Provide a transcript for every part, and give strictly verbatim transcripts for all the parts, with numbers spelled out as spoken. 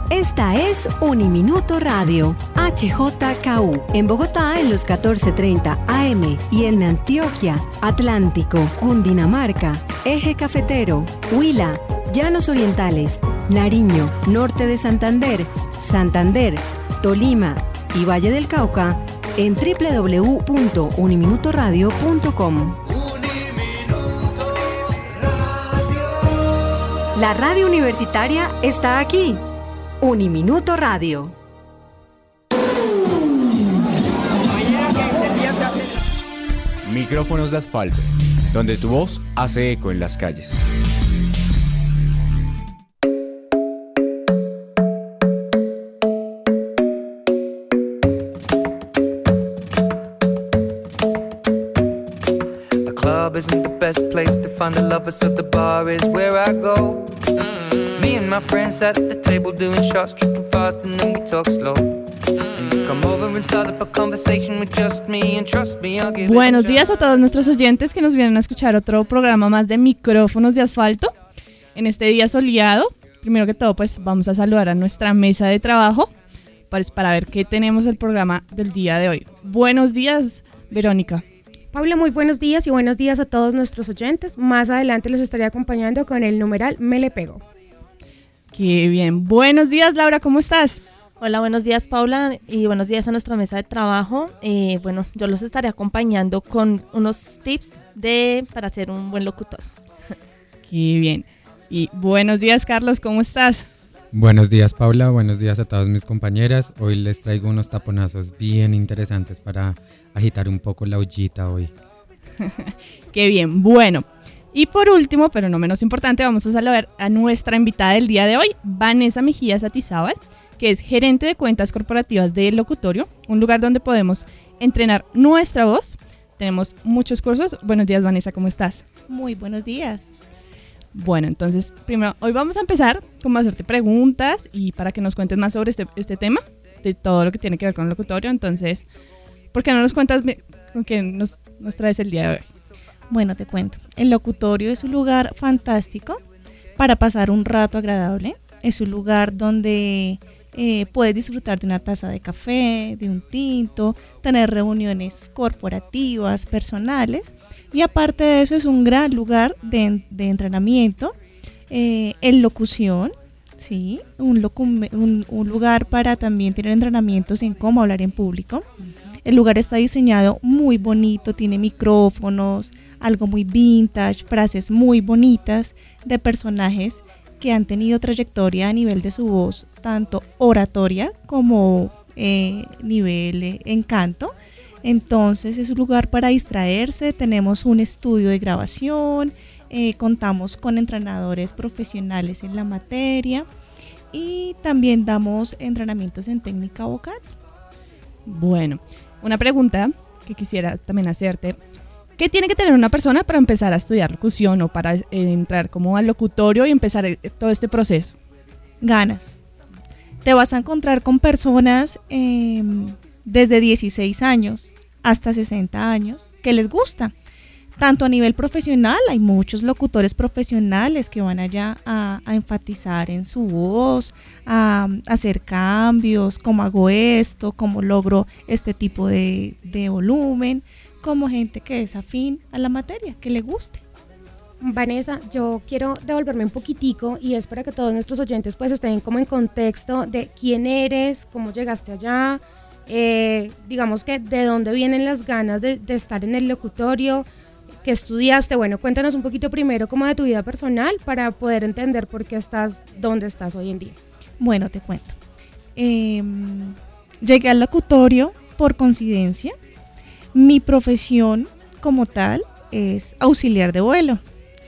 Esta es Uniminuto Radio, H J K U, en Bogotá en los catorce treinta A M y en Antioquia, Atlántico, Cundinamarca, Eje Cafetero, Huila, Llanos Orientales, Nariño, Norte de Santander, Santander, Tolima y Valle del Cauca en doble u doble u doble u punto uniminutoradio punto com. La radio universitaria está aquí. Uniminuto Radio. Micrófonos de asfalto, donde tu voz hace eco en las calles. The club isn't the best place to find the lovers, so the bar is where I go. Me and my friends at the table doing shots, tripping fast and then we talk slow. Buenos días a todos nuestros oyentes que nos vienen a escuchar otro programa más de Micrófonos de Asfalto. En este día soleado, primero que todo, pues vamos a saludar a nuestra mesa de trabajo pues, para ver qué tenemos el programa del día de hoy. Buenos días, Verónica. Paula, muy buenos días y buenos días a todos nuestros oyentes. Más adelante los estaré acompañando con el numeral Me Le Pego. Qué bien. Buenos días, Laura, ¿cómo estás? Hola, buenos días, Paula, y buenos días a nuestra mesa de trabajo. Eh, bueno, yo los estaré acompañando con unos tips de para ser un buen locutor. Qué bien. Y buenos días, Carlos, ¿cómo estás? Buenos días, Paula, buenos días a todas mis compañeras. Hoy les traigo unos taponazos bien interesantes para agitar un poco la ollita hoy. Qué bien, bueno. Y por último, pero no menos importante, vamos a saludar a nuestra invitada del día de hoy, Vanessa Mejía Satizábal, que es gerente de cuentas corporativas de El Locutorio, un lugar donde podemos entrenar nuestra voz. Tenemos muchos cursos. Buenos días, Vanessa, ¿cómo estás? Muy buenos días. Bueno, entonces, primero, hoy vamos a empezar como a hacerte preguntas y para que nos cuentes más sobre este, este tema, de todo lo que tiene que ver con El Locutorio. Entonces, ¿por qué no nos cuentas con qué nos, nos traes el día de hoy? Bueno, te cuento. El Locutorio es un lugar fantástico para pasar un rato agradable. Es un lugar donde Eh, puedes disfrutar de una taza de café, de un tinto, tener reuniones corporativas, personales, y aparte de eso es un gran lugar de, de entrenamiento eh, en locución, ¿sí? un, locu- un, un lugar para también tener entrenamientos en cómo hablar en público. El lugar está diseñado muy bonito, tiene micrófonos, algo muy vintage, frases muy bonitas de personajes que han tenido trayectoria a nivel de su voz, tanto oratoria como eh, nivel eh, en canto. Entonces es un lugar para distraerse, tenemos un estudio de grabación, eh, contamos con entrenadores profesionales en la materia y también damos entrenamientos en técnica vocal. Bueno, una pregunta que quisiera también hacerte. ¿Qué tiene que tener una persona para empezar a estudiar locución o para eh, entrar como al locutorio y empezar eh, todo este proceso? Ganas. Te vas a encontrar con personas eh, desde dieciséis años hasta sesenta años que les gusta. Tanto a nivel profesional, hay muchos locutores profesionales que van allá a, a enfatizar en su voz, a, a hacer cambios, cómo hago esto, cómo logro este tipo de, de volumen, como gente que es afín a la materia, que le guste. Vanessa, yo quiero devolverme un poquitico y es para que todos nuestros oyentes pues estén como en contexto de quién eres, cómo llegaste allá, eh, digamos que de dónde vienen las ganas de, de estar en el locutorio, qué estudiaste. Bueno, cuéntanos un poquito primero como de tu vida personal para poder entender por qué estás donde estás hoy en día. Bueno, te cuento. Eh, llegué al locutorio por coincidencia. Mi profesión como tal es auxiliar de vuelo.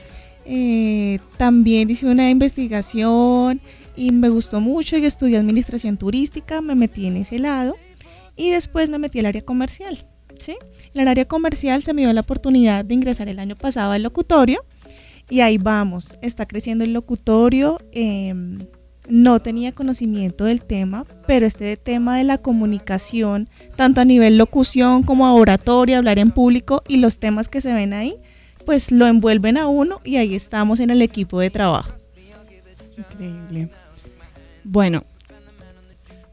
Eh, también hice una investigación y me gustó mucho y estudié administración turística, me metí en ese lado y después me metí al área comercial, ¿sí? En el área comercial se me dio la oportunidad de ingresar el año pasado al locutorio y ahí vamos, está creciendo el locutorio. Eh, no tenía conocimiento del tema, pero este tema de la comunicación, tanto a nivel locución como a oratoria, hablar en público y los temas que se ven ahí, pues lo envuelven a uno y ahí estamos en el equipo de trabajo. Increíble. Bueno,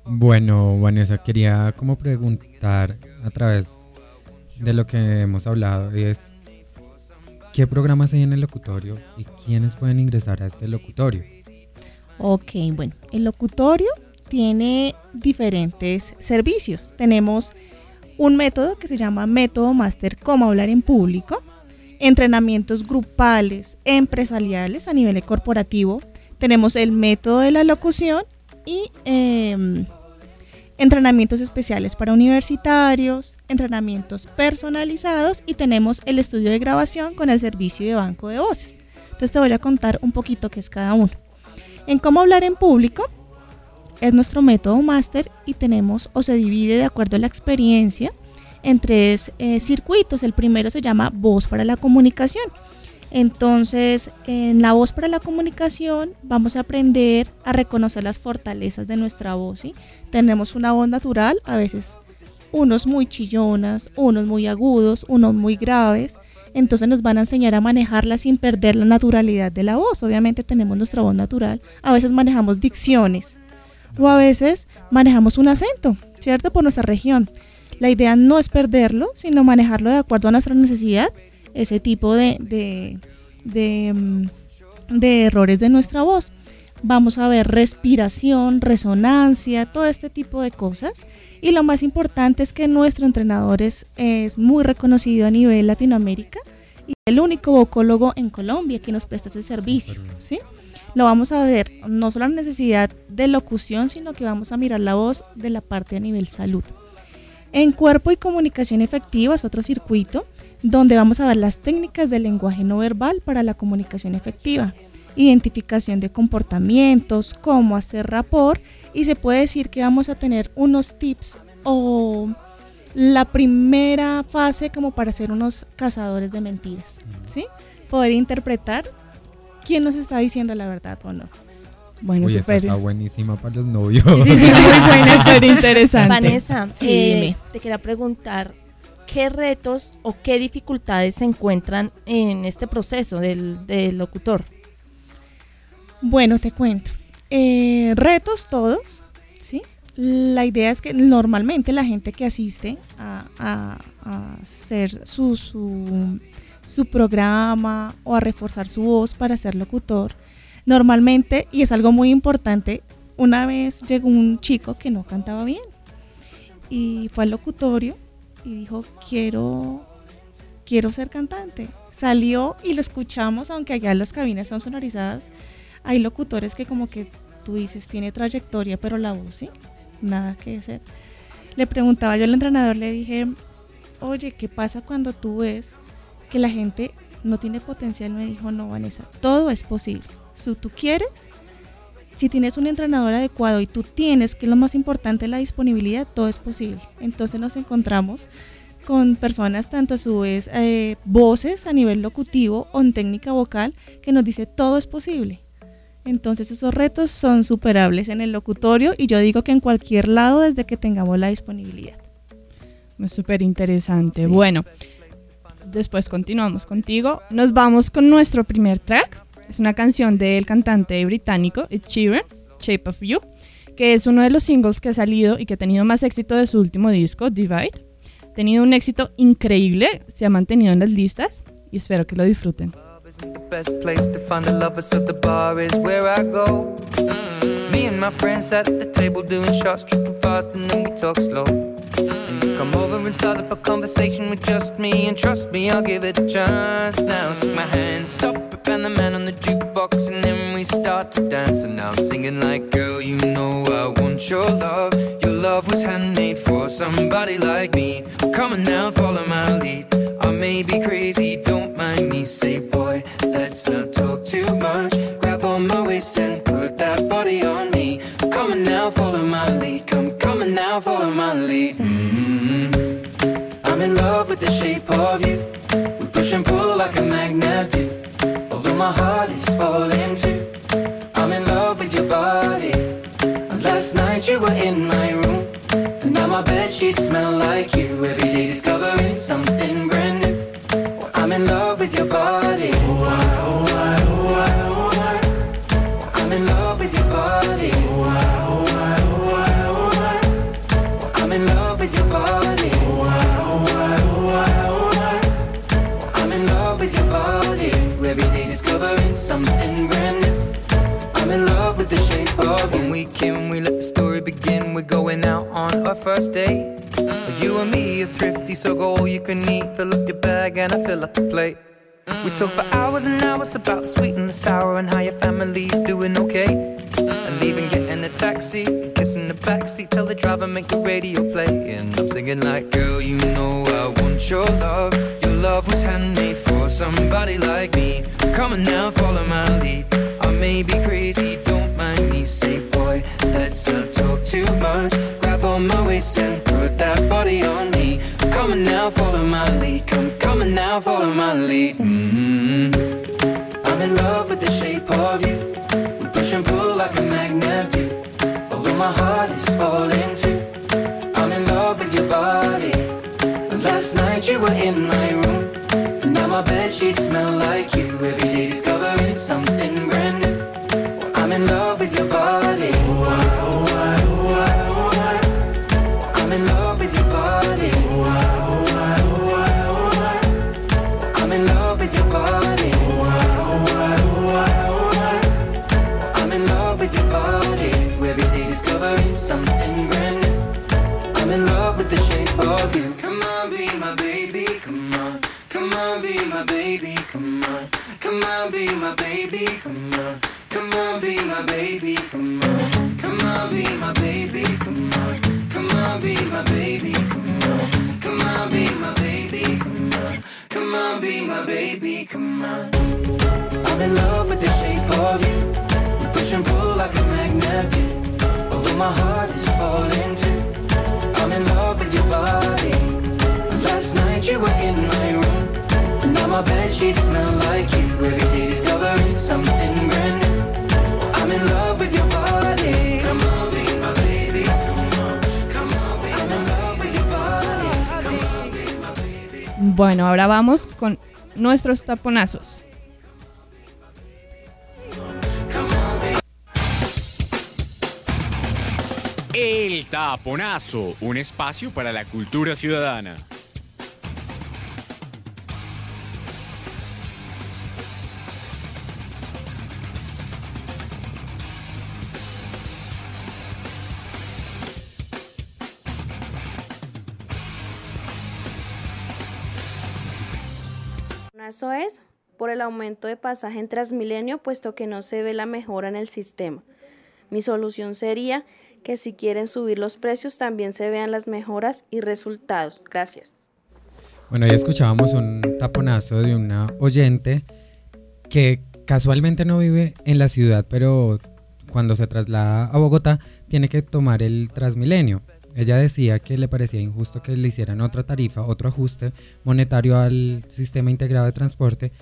Bueno, Vanessa, quería como preguntar a través de lo que hemos hablado, es ¿qué programas hay en el locutorio y quiénes pueden ingresar a este locutorio? Ok, bueno, el locutorio tiene diferentes servicios. Tenemos un método que se llama Método Máster Cómo Hablar en Público, entrenamientos grupales, empresariales a nivel corporativo. Tenemos el método de la locución y eh, entrenamientos especiales para universitarios, entrenamientos personalizados y tenemos el estudio de grabación con el servicio de banco de voces. Entonces te voy a contar un poquito qué es cada uno. En Cómo Hablar en Público es nuestro método máster y tenemos o se divide de acuerdo a la experiencia en tres eh, circuitos. El primero se llama Voz para la Comunicación. Entonces, en la voz para la comunicación vamos a aprender a reconocer las fortalezas de nuestra voz, ¿sí? Tenemos una voz natural, a veces unos muy chillonas, unos muy agudos, unos muy graves. Entonces nos van a enseñar a manejarla sin perder la naturalidad de la voz. Obviamente tenemos nuestra voz natural, a veces manejamos dicciones o a veces manejamos un acento, ¿cierto? Por nuestra región. La idea no es perderlo, sino manejarlo de acuerdo a nuestra necesidad, ese tipo de, de, de, de errores de nuestra voz. Vamos a ver respiración, resonancia, todo este tipo de cosas. Y lo más importante es que nuestro entrenador es, es muy reconocido a nivel Latinoamérica y el único vocólogo en Colombia que nos presta ese servicio, ¿sí? Lo vamos a ver no solo la necesidad de locución, sino que vamos a mirar la voz de la parte a nivel salud. En Cuerpo y Comunicación Efectiva es otro circuito donde vamos a ver las técnicas del lenguaje no verbal para la comunicación efectiva, identificación de comportamientos, cómo hacer rapport, y se puede decir que vamos a tener unos tips o la primera fase como para ser unos cazadores de mentiras, ¿sí? Poder interpretar quién nos está diciendo la verdad o no. Bueno, Uy, super. esta está buenísima para los novios. Sí, sí, muy buena, súper interesante. Vanessa, Sí, eh, dime. te quería preguntar, ¿qué retos o qué dificultades se encuentran en este proceso del, del locutor? Bueno, te cuento. Eh, retos todos, ¿sí? La idea es que normalmente la gente que asiste a, a, a hacer su, su, su programa o a reforzar su voz para ser locutor, normalmente, y es algo muy importante, una vez llegó un chico que no cantaba bien y fue al locutorio y dijo, quiero, quiero ser cantante. Salió y lo escuchamos, aunque allá las cabinas son sonorizadas. Hay locutores que como que tú dices, tiene trayectoria, pero la voz, ¿sí? Nada que hacer. Le preguntaba yo al entrenador, le dije, oye, ¿qué pasa cuando tú ves que la gente no tiene potencial? Me dijo, no, Vanessa, todo es posible. Si tú quieres, si tienes un entrenador adecuado y tú tienes, que es lo más importante, la disponibilidad, todo es posible. Entonces nos encontramos con personas, tanto a su vez eh, voces a nivel locutivo o en técnica vocal, que nos dice todo es posible. Entonces esos retos son superables en el locutorio y yo digo que en cualquier lado desde que tengamos la disponibilidad. Es súper interesante. Sí. Bueno, después continuamos contigo. Nos vamos con nuestro primer track. Es una canción del cantante británico Ed Sheeran, Shape of You, que es uno de los singles que ha salido y que ha tenido más éxito de su último disco, Divide. Ha tenido un éxito increíble, se ha mantenido en las listas y espero que lo disfruten. Isn't the best place to find the lovers, so the bar is where I go. Mm. Me and my friends at the table doing shots, tripping fast and then we talk slow. And you come over and start up a conversation with just me, and trust me, I'll give it a chance. Now take my hand, stop it, and the man on the jukebox, and then we start to dance. And now I'm singing like, girl, you know I want your love. Your love was handmade for somebody like me. Come on now, follow my lead. I may be crazy, don't mind me. Say, boy, let's not talk too much. Grab on my waist and put that body on me. Come on now, follow my lead. Come, come on now, follow my lead. Mm-hmm. I'm in love with the shape of you. We push and pull like a magnet do. Although my heart is falling too. I'm in love with your body. And last night you were in my room. And now my bedsheets smell like you. Every day discovering something brand new. Well, I'm in love with your body. Oh, I, oh, I, oh, I, oh, I. I'm in love with your body. Oh, I, oh, I, oh, I, oh, And we can, we let the story begin. We're going out on our first date. You and me are thrifty, so go all you can eat. Fill up your bag and I fill up the plate. We talk for hours and hours about the sweet and the sour and how your family's doing okay. And leaving, getting a taxi, kissing the backseat, tell the driver make the radio play. And I'm singing like, girl, you know I want your love. Your love was handmade for somebody like me. Come on now, follow my lead. I may be crazy, don't mind me. Say, boy, let's not talk too much. Grab on my waist and put that body on me. Come on now, follow my lead. Come, come on now, follow my lead. Mm-hmm. I'm in love with the shape of you. We push and pull like a magnet do. Although my heart is falling too. I'm in love with your body. Last night you were in my room, and now my bedsheets smell like you. Every day discovering something brand new. Well, I'm in love with your body. Oh, I, oh, I, oh, I, oh, I. I'm in love with your body. Oh, I, oh, I, oh, I, oh, I. I'm in love with your body. Oh, I, oh, I, oh, I, oh, I. I'm in love with your body. Every day discovering something brand new. I'm in love with the shape of you. Come on, be my baby, come on. Come on, be my baby, come on. Come on, be my baby, come on. Come on, be my baby, come on. Come on, be my baby, come on. Come on, be my baby, come on. Come on, be my baby, come on. Come on, be my baby, come on. I'm in love with the shape of you. We push and pull like a magnet do. Although my heart is falling too. I'm in love with your body. Last night you were in my room, and now my bedsheets smell like you. Every day discovering something brand new. I'm in love with your body. Come on, be my baby. Come on, come on, be I'm in love with your body. Come on, be my baby. Bueno, ahora vamos con nuestros taponazos. El Taponazo, un espacio para la cultura ciudadana. Eso es por el aumento de pasaje en Transmilenio, puesto que no se ve la mejora en el sistema. Mi solución sería que si quieren subir los precios también se vean las mejoras y resultados. Gracias. Bueno, ya escuchábamos un taponazo de una oyente que casualmente no vive en la ciudad, pero cuando se traslada a Bogotá tiene que tomar el Transmilenio. Ella decía que le parecía injusto que le hicieran otra tarifa, otro ajuste monetario al sistema integrado de transporte,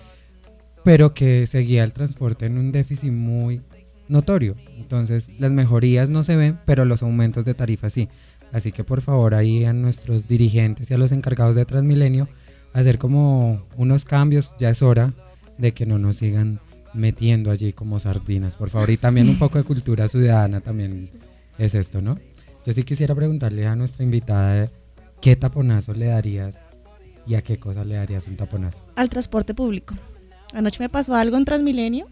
pero que seguía el transporte en un déficit muy notorio. Entonces las mejorías no se ven, pero los aumentos de tarifa sí. Así que por favor ahí a nuestros dirigentes y a los encargados de Transmilenio hacer como unos cambios. Ya es hora de que no nos sigan metiendo allí como sardinas, por favor. Y también un poco de cultura ciudadana también es esto, ¿no? Yo sí quisiera preguntarle a nuestra invitada ¿qué taponazo le darías y a qué cosa le darías un taponazo? Al transporte público. Anoche me pasó algo en Transmilenio.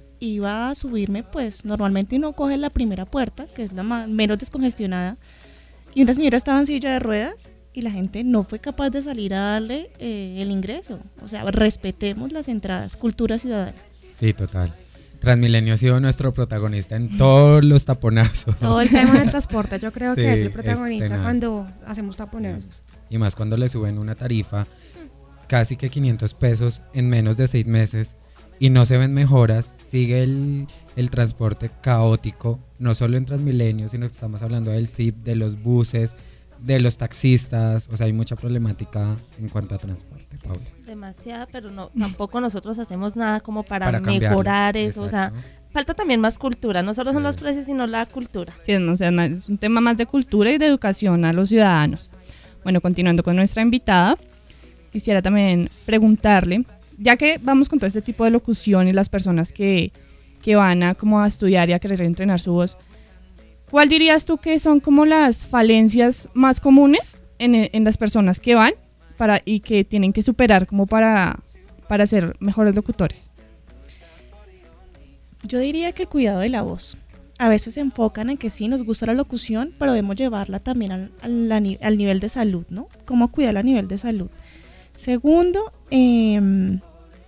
Iba a subirme, pues normalmente uno coge la primera puerta, que es la más, menos descongestionada, y una señora estaba en silla de ruedas y la gente no fue capaz de salir a darle eh, el ingreso. O sea, respetemos las entradas, cultura ciudadana. Sí, total. Transmilenio ha sido nuestro protagonista en todos los taponazos. Todo el tema del transporte yo creo Sí, que es el protagonista es cuando hacemos taponazos. Sí. Y más cuando le suben una tarifa casi que quinientos pesos en menos de seis meses y no se ven mejoras, sigue el, el transporte caótico, no solo en Transmilenio, sino que estamos hablando del S I P, de los buses, de los taxistas. O sea, hay mucha problemática en cuanto a transporte, Paula. Demasiada, pero no, tampoco nosotros hacemos nada como para, Para mejorar eso. Exacto. O sea, falta también más cultura, no solo son los precios, sino la cultura. Sí, o sea, es un tema más de cultura y de educación a los ciudadanos. Bueno, continuando con nuestra invitada, quisiera también preguntarle, ya que vamos con todo este tipo de locución y las personas que, que van a, como a estudiar y a querer entrenar su voz, ¿cuál dirías tú que son como las falencias más comunes en, en las personas que van para, y que tienen que superar como para, para ser mejores locutores? Yo diría que el cuidado de la voz. a veces se enfocan en que sí, nos gusta la locución, pero debemos llevarla también al, al, al nivel de salud, ¿no? Cómo cuidarla a nivel de salud. Segundo, eh,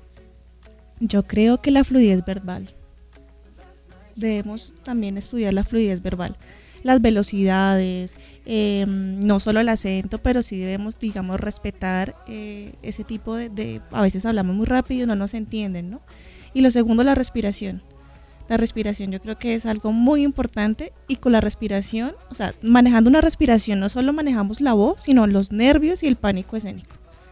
yo creo que la fluidez verbal. Debemos también estudiar la fluidez verbal, las velocidades, eh, no solo el acento, pero sí debemos, digamos, respetar eh, ese tipo de, de, a veces hablamos muy rápido y no nos entienden, ¿no? Y lo segundo, la respiración. La respiración yo creo que es algo muy importante, y con la respiración, o sea, manejando una respiración no solo manejamos la voz, sino los nervios y el pánico escénico.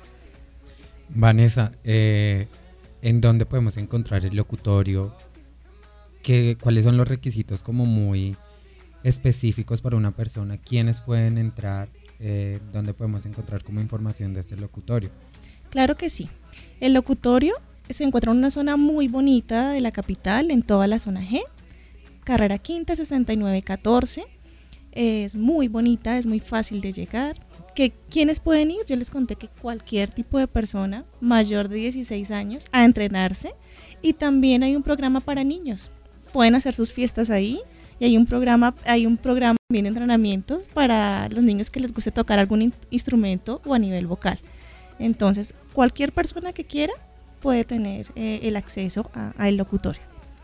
Vanessa, eh, ¿en dónde podemos encontrar el locutorio? ¿Qué, ¿Cuáles son los requisitos como muy específicos para una persona? ¿Quiénes pueden entrar? Eh, ¿Dónde podemos encontrar como información de este locutorio? Claro que sí. El locutorio se encuentra en una zona muy bonita de la capital, en toda la zona G, carrera quinta sesenta y nueve catorce. Es muy bonita, es muy fácil de llegar. ¿Que, ¿Quiénes pueden ir? Yo les conté que cualquier tipo de persona mayor de dieciséis años a entrenarse, y también hay un programa para niños. Pueden hacer sus fiestas ahí, y hay un programa, hay un programa también de entrenamiento para los niños que les guste tocar algún in- instrumento o a nivel vocal. Entonces, cualquier persona que quiera puede tener eh, el acceso al locutorio.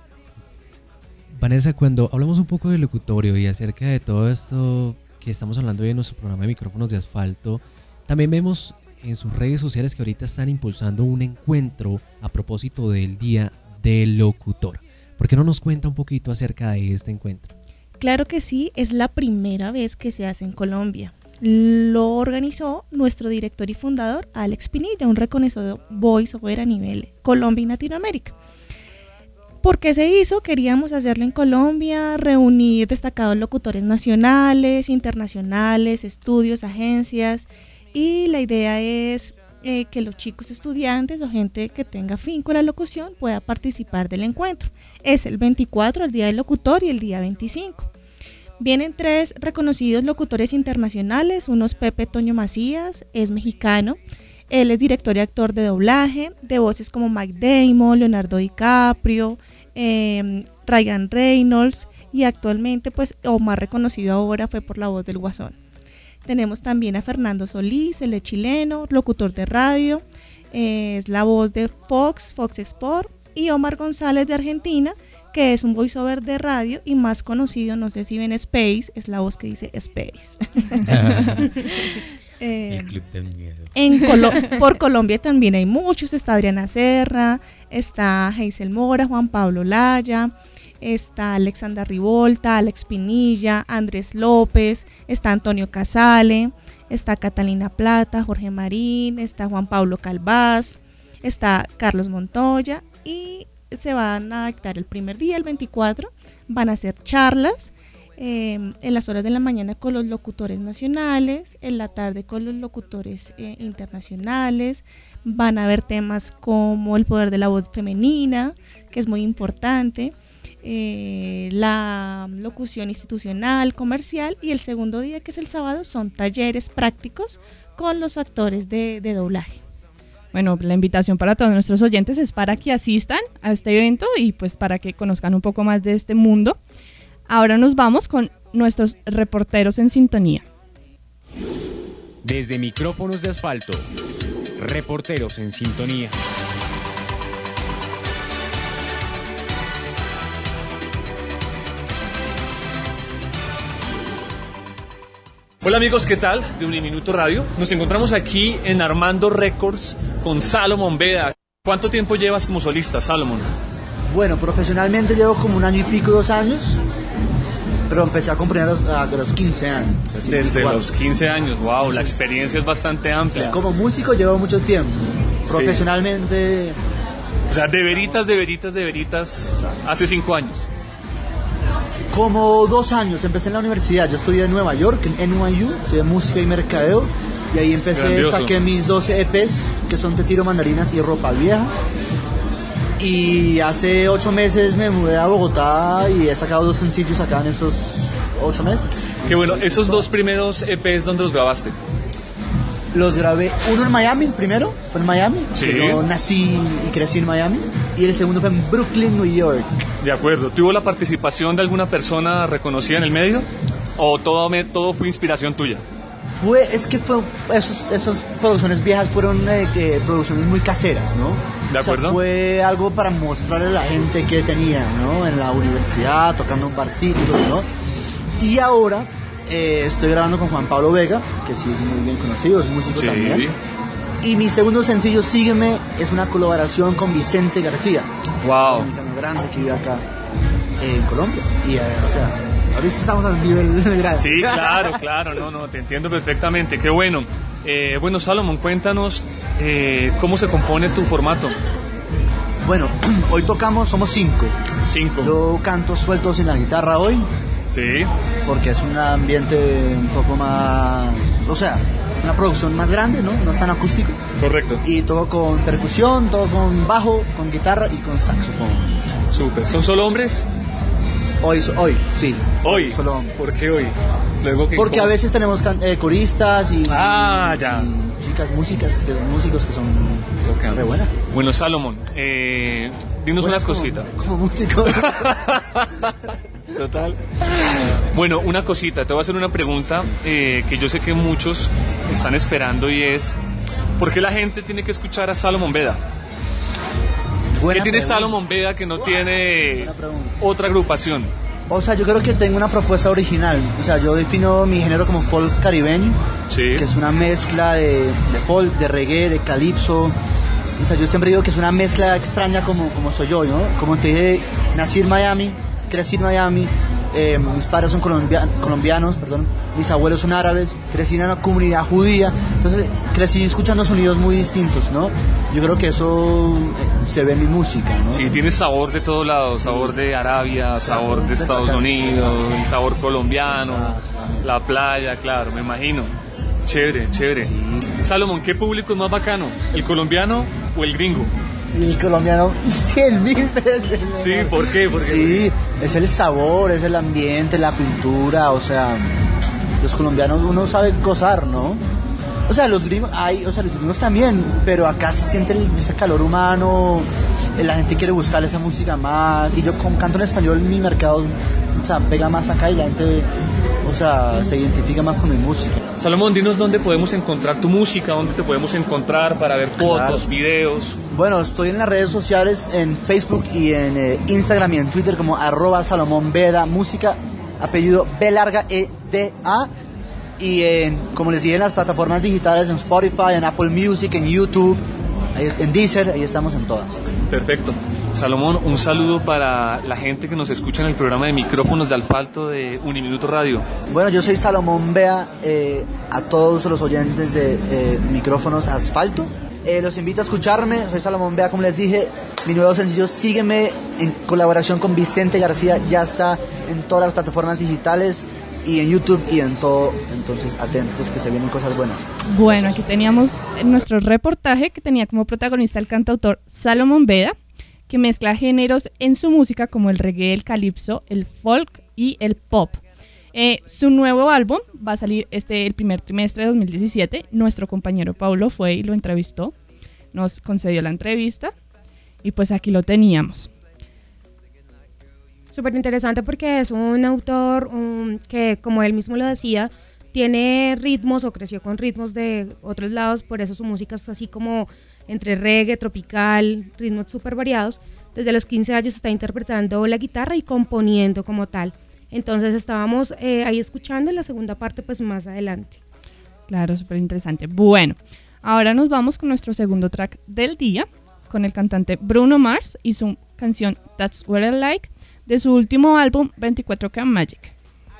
Vanessa, cuando hablamos un poco del locutorio y acerca de todo esto que estamos hablando hoy en nuestro programa de Micrófonos de Asfalto, también vemos en sus redes sociales que ahorita están impulsando un encuentro a propósito del Día del Locutor. ¿Por qué no nos cuenta un poquito acerca de este encuentro? Claro que sí, es la primera vez que se hace en Colombia. Lo organizó nuestro director y fundador, Alex Pinilla, un reconocido voiceover a nivel Colombia y Latinoamérica. ¿Por qué se hizo? Queríamos hacerlo en Colombia, reunir destacados locutores nacionales, internacionales, estudios, agencias, y la idea es eh, que los chicos estudiantes o gente que tenga fin con la locución pueda participar del encuentro. Es el veinticuatro, el Día del Locutor, y el día veinticinco. Vienen tres reconocidos locutores internacionales. Uno es Pepe Toño Macías, es mexicano. Él es director y actor de doblaje, de voces como Mike Damon, Leonardo DiCaprio, eh, Ryan Reynolds, y actualmente, pues, o más reconocido ahora, fue por la voz del Guasón. Tenemos también a Fernando Solís, él es chileno, locutor de radio, eh, es la voz de Fox, Fox Sport, y Omar González de Argentina, que es un voiceover de radio y más conocido, no sé si ven Space, es la voz que dice Space. eh, El Club del Miedo. En Colo- por Colombia también hay muchos, está Adriana Serra, está Hazel Mora, Juan Pablo Laya, está Alexandra Rivolta, Alex Pinilla, Andrés López, está Antonio Casale, está Catalina Plata, Jorge Marín, está Juan Pablo Calvás, está Carlos Montoya, y se van a dictar el primer día, el veinticuatro, van a hacer charlas eh, en las horas de la mañana con los locutores nacionales, en la tarde con los locutores eh, internacionales. Van a haber temas como el poder de la voz femenina, que es muy importante, eh, la locución institucional, comercial, y el segundo día, que es el sábado, son talleres prácticos con los actores de, de doblaje. Bueno, la invitación para todos nuestros oyentes es para que asistan a este evento y pues para que conozcan un poco más de este mundo. Ahora nos vamos con nuestros reporteros en sintonía. Desde Micrófonos de Asfalto, reporteros en sintonía. Hola amigos, ¿qué tal? De Uniminuto Radio. Nos encontramos aquí en Armando Records con Salomón Veda. ¿Cuánto tiempo llevas como solista, Salomón? Bueno, profesionalmente llevo como un año y pico, dos años, pero empecé a componer a los, a los quince años. O sea, Desde igual. los quince años, wow, la experiencia es bastante amplia. Como músico llevo mucho tiempo, profesionalmente... O sea, de veritas, de veritas, de veritas, hace cinco años. Como dos años, empecé en la universidad, yo estudié en Nueva York, en N Y U, estudié música y mercadeo, y ahí empecé, Grandioso. saqué mis doce E Pes, que son Te Tiro Mandarinas y Ropa Vieja, y hace ocho meses me mudé a Bogotá y he sacado dos sencillos acá en esos ocho meses. Qué bueno, esos dos primeros E Pes, ¿dónde los grabaste? Los grabé, uno en Miami, el primero, fue en Miami, Sí. que yo nací y crecí en Miami, y el segundo fue en Brooklyn, New York. De acuerdo. ¿Tuvo la participación de alguna persona reconocida en el medio? ¿O todo, me, todo fue inspiración tuya? Fue, es que fue, esos, esas producciones viejas fueron eh, eh, producciones muy caseras, ¿no? De acuerdo. O sea, fue algo para mostrarle a la gente que tenía, ¿no? En la universidad, tocando un barcito, ¿no? Y ahora eh, estoy grabando con Juan Pablo Vega, que sí es muy bien conocido, es músico sí. también. Y mi segundo sencillo, Sígueme, es una colaboración con Vicente García. Wow. Un mexicano grande que vive acá eh, en Colombia. Y, eh, o sea, ahorita estamos al nivel grande. Sí, claro, claro, no, no, te entiendo perfectamente. Qué bueno. Eh, bueno, Salomón, cuéntanos eh, cómo se compone tu formato. Bueno, hoy tocamos, somos cinco. Cinco. Yo canto suelto sin la guitarra hoy. Sí. Porque es un ambiente un poco más, o sea, una producción más grande, ¿no? No es tan acústico. Correcto. Y todo con percusión, todo con bajo, con guitarra y con saxofón. Súper. ¿Son solo hombres? Hoy, hoy, sí. Hoy. Solo hombres. ¿Por qué hoy? Luego que Porque ¿cómo? a veces tenemos can- eh, coristas y, ah, ya. y chicas músicas, que son músicos que son okay. re buenas. Bueno, Salomón, eh, dinos Buenas una como, cosita. Como músico. Total. Bueno, una cosita, te voy a hacer una pregunta eh, que yo sé que muchos están esperando y es ¿por qué la gente tiene que escuchar a Salomón Veda? Buena ¿Qué tiene pregunta. Salomón Veda que no tiene otra agrupación? O sea, yo creo que tengo una propuesta original. O sea, yo defino mi género como folk caribeño, sí. que es una mezcla de, de folk, de reggae, de calipso. O sea, yo siempre digo que es una mezcla extraña como, como soy yo, ¿no? Como te dije, nací en Miami, crecí en Miami, eh, mis padres son colombia- colombianos, perdón, mis abuelos son árabes, crecí en una comunidad judía, entonces crecí escuchando sonidos muy distintos, ¿no? Yo creo que eso eh, se ve en mi música, ¿no? Sí, tiene sabor de todos lados, sabor de Arabia, sabor de Estados Unidos, el sabor colombiano, la playa, claro, me imagino. Chévere, chévere. Sí. Salomón, ¿qué público es más bacano? ¿El colombiano o el gringo? El colombiano cien mil veces. Sí, ¿por qué? Porque sí, es el sabor, es el ambiente, la cultura, o sea, los colombianos uno sabe gozar, ¿no? O sea, los gringos, hay, o sea, los gringos también, pero acá se siente el, ese calor humano, la gente quiere buscar esa música más, y yo como canto en español, mi mercado, o sea, pega más acá y la gente, o sea, se identifica más con mi música. Salomón, dinos dónde podemos encontrar tu música, dónde te podemos encontrar para ver fotos, claro. videos. Bueno, estoy en las redes sociales, en Facebook y en eh, Instagram y en Twitter como arroba Salomón Veda, música, apellido B larga E D A. Y en, como les dije, en las plataformas digitales, en Spotify, en Apple Music, en YouTube, ahí, en Deezer, ahí estamos en todas. Perfecto. Salomón, un saludo para la gente que nos escucha en el programa de Micrófonos de Asfalto de Uniminuto Radio. Bueno, yo soy Salomón Vea, eh, a todos los oyentes de eh, Micrófonos Asfalto. Eh, los invito a escucharme, soy Salomón Vea, como les dije, mi nuevo sencillo Sígueme, en colaboración con Vicente García, ya está en todas las plataformas digitales y en YouTube y en todo, entonces atentos que se vienen cosas buenas. Bueno, aquí teníamos nuestro reportaje que tenía como protagonista el cantautor Salomón Veda, que mezcla géneros en su música como el reggae, el calipso, el folk y el pop. Eh, su nuevo álbum va a salir este el primer trimestre de dos mil diecisiete. Nuestro compañero Paulo fue y lo entrevistó, nos concedió la entrevista y pues aquí lo teníamos. Súper interesante porque es un autor um, que, como él mismo lo decía, tiene ritmos o creció con ritmos de otros lados, por eso su música es así como entre reggae, tropical, ritmos súper variados. Desde los quince años está interpretando la guitarra y componiendo como tal. Entonces estábamos eh, ahí escuchando la segunda parte pues más adelante. Claro, súper interesante. Bueno, ahora nos vamos con nuestro segundo track del día, con el cantante Bruno Mars y su canción That's What I Like, de su último álbum veinticuatro K Magic.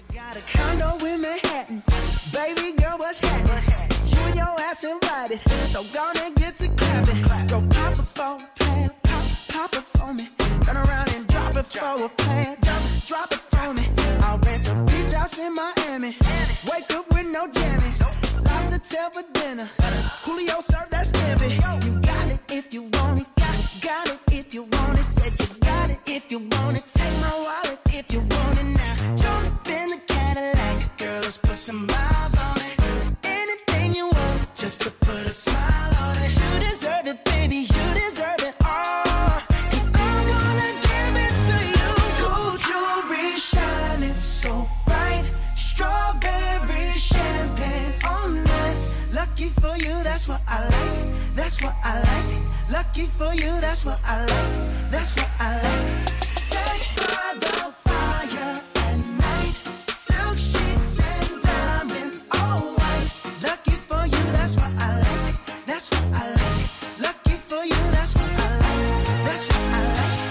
Julio served that scampi. You got it if you want it. Got it if you want it. Said you got it if you want it. Take my wallet if you want it now. Jump in the Cadillac, girl, let's put some miles on it. Anything you want, just to put a smile on it. You deserve it, baby, you deserve it all. And Lucky for you, that's what I like. That's what I like. Lucky for you, that's what I like. That's what I like. Sex by the fire at night. Silk sheets and diamonds, all white. Lucky for you, that's what I like. That's what I like. Lucky for you, that's what I like. That's what I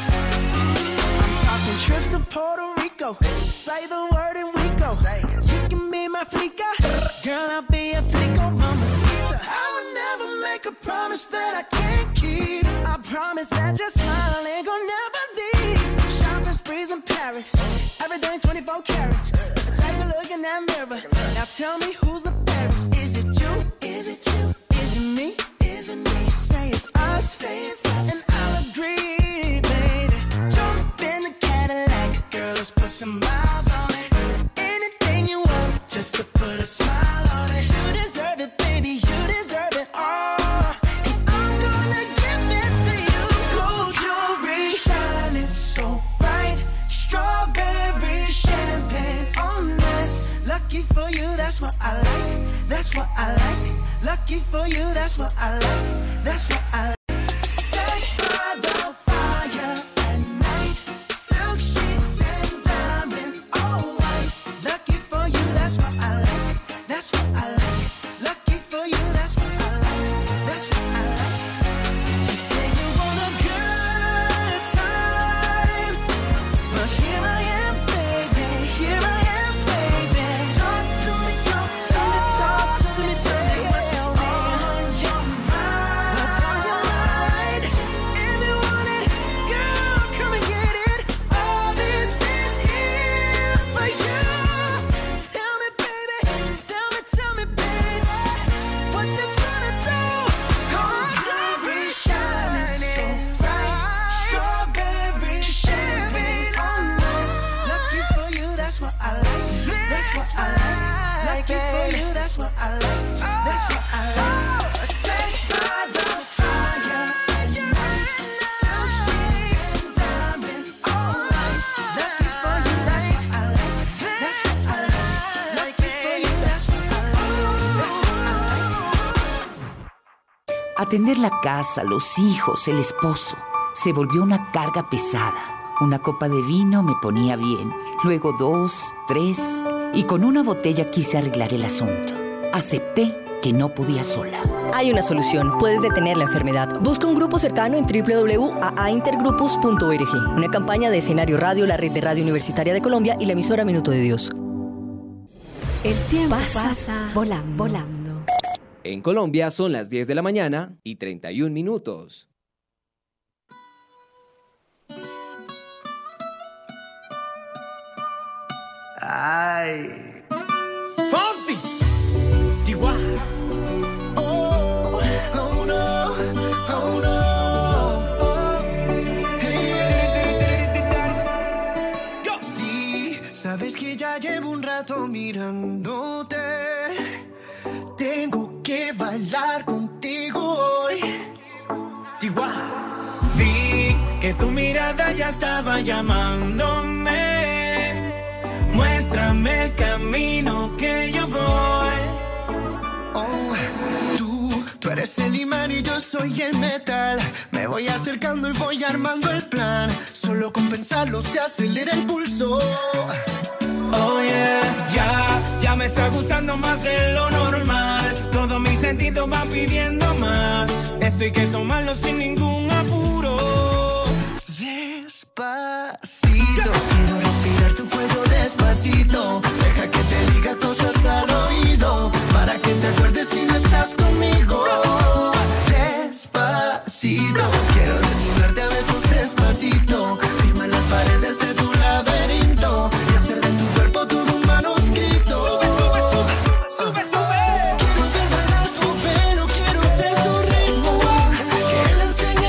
like. I'm talking trips to Puerto Rico. Say the word and we go. You can be my flica. Girl, I'll be a flico, mamacita. I would never make a promise that I can't keep. I promise that your smile ain't gonna never leave. Shopping sprees in Paris, everything twenty-four carats. Take a look in that mirror. Now tell me who's the fairest. Is it you? Is it you? Is it me? Is it me? Say it's us, say it's us, and I'll agree, baby. Jump in the Cadillac, girl, let's put some miles on it. Anything you want, just to put a smile on it. You deserve it, baby, you deserve it all. And I'm gonna give it to you. Gold jewelry, shining so bright. Strawberry champagne on us. Lucky for you, that's what I like. That's what I like. Lucky for you, that's what I like. That's what I like. Sex by the fire at night. Silk sheets and diamonds, all white. Lucky for you, that's what I like. That's what I like. Lucky for you, that's what I like. That's what I like. You say you want a good time, but here I am, baby. Here I am, baby. Talk to me, talk to me, talk to me, tell me what's on your mind. What's on your mind? If you want it, girl, come and get it. All this is here for you. Tell me, baby, tell me, tell me, baby, what you tryna do? Gold jewelry shining so bright. Strawberry champagne on us. Lucky for you, that's what I like. That's what I like. Lucky for you, that's what I like. That's what I like. Sex by the fire at night. Silk sheets and diamonds, all white. Lucky for you, that's what I like. That's what I like. Lucky for you, that's what I like. That's what I like. Atender la casa, los hijos, el esposo, se volvió una carga pesada. Una copa de vino me ponía bien, luego dos, tres, y con una botella quise arreglar el asunto. Acepté que no podía sola. Hay una solución. Puedes detener la enfermedad. Busca un grupo cercano en doble u doble u doble u punto a intergrupos punto org. Una campaña de Escenario Radio, la red de radio universitaria de Colombia y la emisora Minuto de Dios. El tiempo pasa, volando, volando. En Colombia son las diez de la mañana y treinta y un minutos. Ay, Fonsi, Chihuahua. Oh, oh no, oh no. Oh. Hey. Sí, sabes que ya llevo un rato mirándote. Tengo que bailar contigo hoy. Chihuahua. Vi que tu mirada ya estaba llamándome. Muéstrame el camino que yo voy. Oh, tú, tú eres el imán y yo soy el metal. Me voy acercando y voy armando el plan. Solo con pensarlo se acelera el pulso. Oh yeah, ya, ya me está gustando más de lo normal. Todos mis sentidos van pidiendo más. Esto hay que tomarlo sin ningún apuro. Despacito, quiero respirar tu cuello despacito. Deja que te diga cosas al oído, para que te acuerdes si no estás conmigo. Despacito, quiero desnudarte a besos despacito. Firma las paredes de tu laberinto y hacer de tu cuerpo todo un manuscrito. Sube, sube, sube, sube, sube. Quiero ver bailar tu pelo, quiero ser tu ritmo. Que le enseñe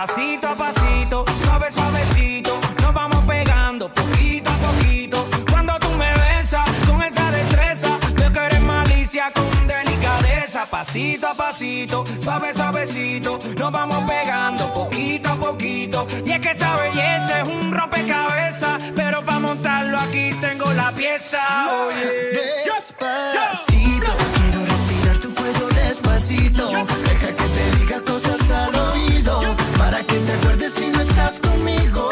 Pasito a pasito, suave suavecito, nos vamos pegando poquito a poquito. Cuando tú me besas con esa destreza, veo que eres malicia con delicadeza. Pasito a pasito, suave suavecito, nos vamos pegando poquito a poquito. Y es que esa belleza es un rompecabezas, pero para montarlo aquí tengo la pieza. Oye, despacito, quiero respirar tu cuello despacito. Deja que te diga cosas al oído, para que te acuerdes si no estás conmigo.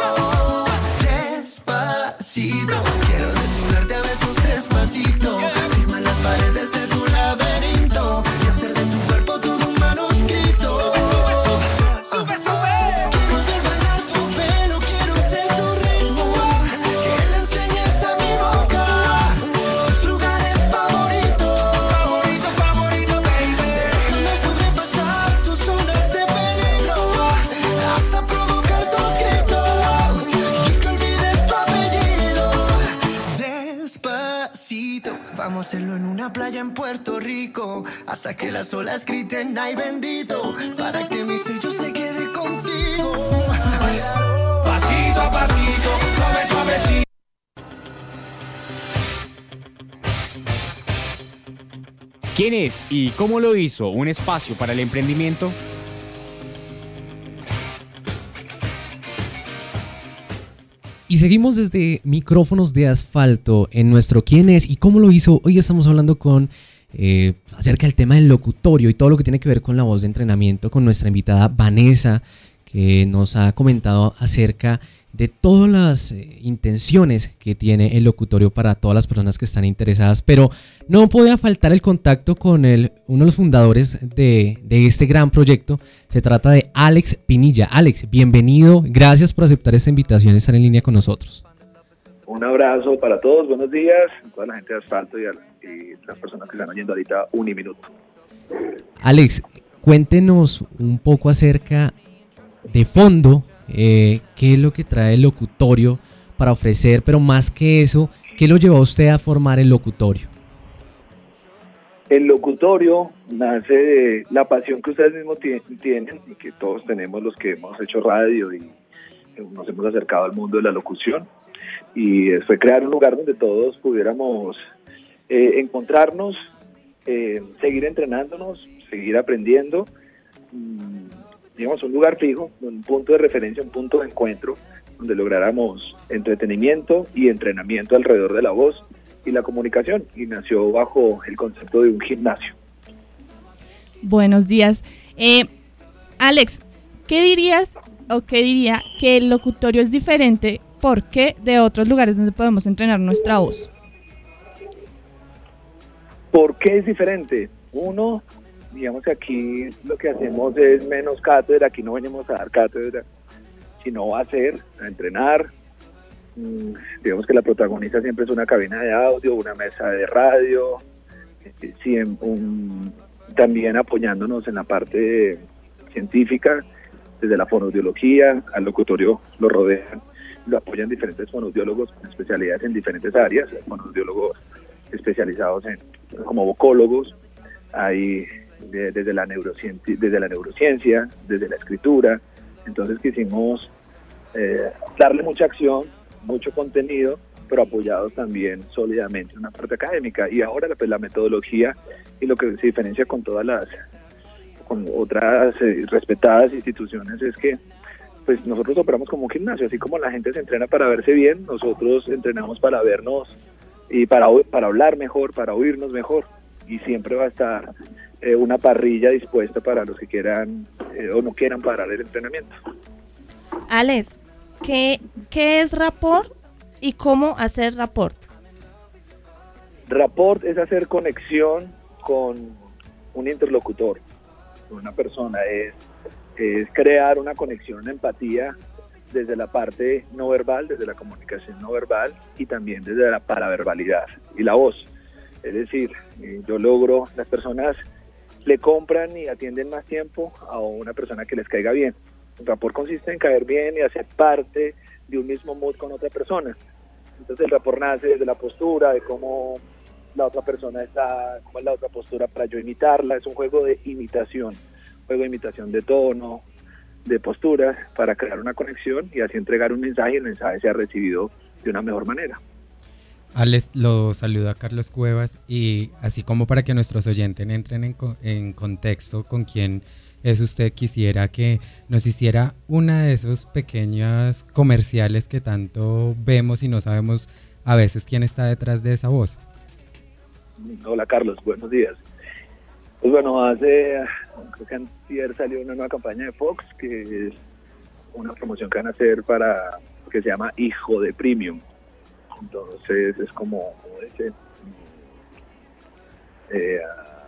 Despacito, quiero desnudarte a besos despacito. Firma las paredes de tu laberinto y hacer de tu cuerpo todo un manuscrito. Sube, sube. Quiero ver bailar tu pelo, quiero ser tu ritmo. Que le enseñes a mi boca tus lugares favoritos. Favorito, favorito, baby. Déjame sobrepasar tus zonas de peligro, hasta provocar tus gritos y que olvides tu apellido. Despacito, vamos a hacerlo en una playa en Puerto Rico, hasta que las olas griten ay bendito, para que mi sello se quede contigo. Pasito a pasito, suave suavecito. ¿Quién es y cómo lo hizo un espacio para el emprendimiento? Y seguimos desde Micrófonos de Asfalto en nuestro ¿Quién es y cómo lo hizo? Hoy estamos hablando con eh, acerca del tema del locutorio y todo lo que tiene que ver con la voz de entrenamiento con nuestra invitada Vanessa, que nos ha comentado acerca de todas las eh, intenciones que tiene el locutorio para todas las personas que están interesadas, pero no podía faltar el contacto con el, uno de los fundadores de, de este gran proyecto. Se trata de Alex Pinilla. Alex, bienvenido, gracias por aceptar esta invitación y estar en línea con nosotros. Un abrazo para todos, buenos días, a toda la gente de Asfalto y, a, y las personas que están oyendo ahorita Uniminuto. Alex, cuéntenos un poco acerca de fondo, eh, qué es lo que trae el locutorio para ofrecer, pero más que eso, ¿qué lo llevó a usted a formar el locutorio? El locutorio nace de la pasión que ustedes mismos tienen y que todos tenemos los que hemos hecho radio y nos hemos acercado al mundo de la locución, y fue crear un lugar donde todos pudiéramos eh, encontrarnos, eh, seguir entrenándonos, seguir aprendiendo, mmm, digamos un lugar fijo, un punto de referencia, un punto de encuentro donde lográramos entretenimiento y entrenamiento alrededor de la voz y la comunicación, y nació bajo el concepto de un gimnasio. Buenos días. Eh, Alex, ¿qué dirías o qué diría que el locutorio es diferente, por qué, de otros lugares donde podemos entrenar nuestra voz? ¿Por qué es diferente? Uno, digamos que aquí lo que hacemos es menos cátedra, aquí no venimos a dar cátedra, sino a hacer, a entrenar. Mm, digamos que la protagonista siempre es una cabina de audio, una mesa de radio, eh, siempre un, también apoyándonos en la parte científica, desde la fonoaudiología, al locutorio lo rodean, lo apoyan diferentes fonoaudiólogos con especialidades en diferentes áreas, fonoaudiólogos especializados en como vocólogos, hay de, desde, la neurociencia, desde la neurociencia, desde la escritura. Entonces quisimos eh, darle mucha acción, mucho contenido, pero apoyados también sólidamente en una parte académica. Y ahora pues, la metodología y lo que se diferencia con todas las, con otras eh, respetadas instituciones es que pues nosotros operamos como un gimnasio, así como la gente se entrena para verse bien, nosotros entrenamos para vernos y para, para hablar mejor, para oírnos mejor, y siempre va a estar eh, una parrilla dispuesta para los que quieran eh, o no quieran parar el entrenamiento. Alex, ¿qué, qué es rapport y cómo hacer rapport? Rapport es hacer conexión con un interlocutor, con una persona, es, es crear una conexión, una empatía desde la parte no verbal, desde la comunicación no verbal y también desde la paraverbalidad y la voz. Es decir, yo logro, las personas le compran y atienden más tiempo a una persona que les caiga bien. El rapport consiste en caer bien y hacer parte de un mismo mood con otra persona. Entonces el rapport nace desde la postura, de cómo la otra persona está, cómo es la otra postura para yo imitarla. Es un juego de imitación, juego de imitación de tono, de posturas para crear una conexión y así entregar un mensaje y el mensaje sea recibido de una mejor manera. Alex, lo saluda Carlos Cuevas y así como para que nuestros oyentes entren en, co- en contexto con quién es usted, quisiera que nos hiciera una de esos pequeños comerciales que tanto vemos y no sabemos a veces quién está detrás de esa voz. Hola Carlos, buenos días. Pues bueno, hace, creo que antier salió una nueva campaña de Fox, que es una promoción que van a hacer para, que se llama Hijo de Premium. Entonces es como, como dice, eh,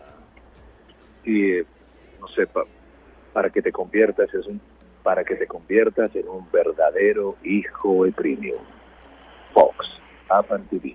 y no sé, pa, para que te conviertas, es un, para que te conviertas en un verdadero hijo de Premium. Fox, Apple T V.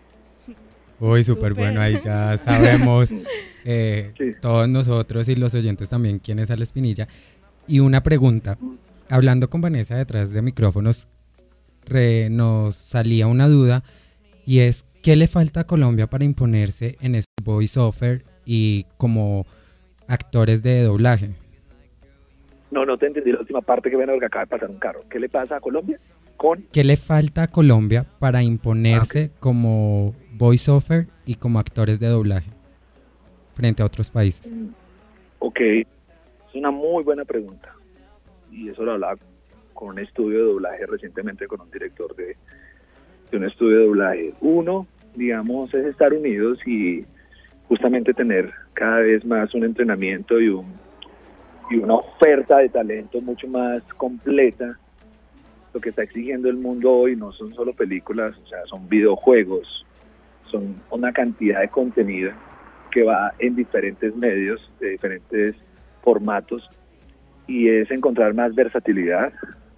Uy, súper bueno, ahí ya sabemos eh, sí. todos nosotros y los oyentes también quién es Alex Pinilla. Y una pregunta, hablando con Vanessa detrás de micrófonos, re, nos salía una duda y es, ¿qué le falta a Colombia para imponerse en este voice-over y como actores de doblaje? No, no te entendí la última parte que ven porque acaba de pasar un carro. ¿Qué le pasa a Colombia? Con... ¿Qué le falta a Colombia para imponerse ah, okay. como voice-over y como actores de doblaje frente a otros países? Ok, es una muy buena pregunta. Y eso lo hablaba con un estudio de doblaje recientemente con un director de, de un estudio de doblaje. Uno, digamos, es estar unidos y justamente tener cada vez más un entrenamiento y, un, y una oferta de talento mucho más completa. Lo que está exigiendo el mundo hoy no son solo películas, o sea, son videojuegos, son una cantidad de contenido que va en diferentes medios, de diferentes formatos, y es encontrar más versatilidad,